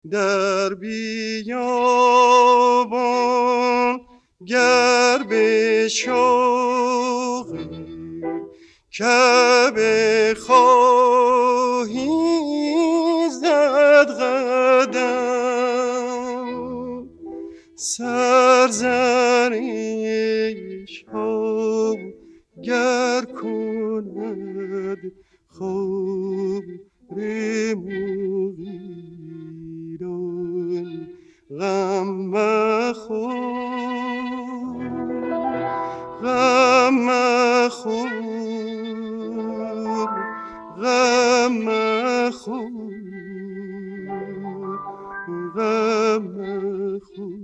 در بیابان گر به شوقی کعبه خواهی زد قدم، سرزنش ها گر کند خبر مغیران، غم مخور غم مخور غم مخور غم مخور.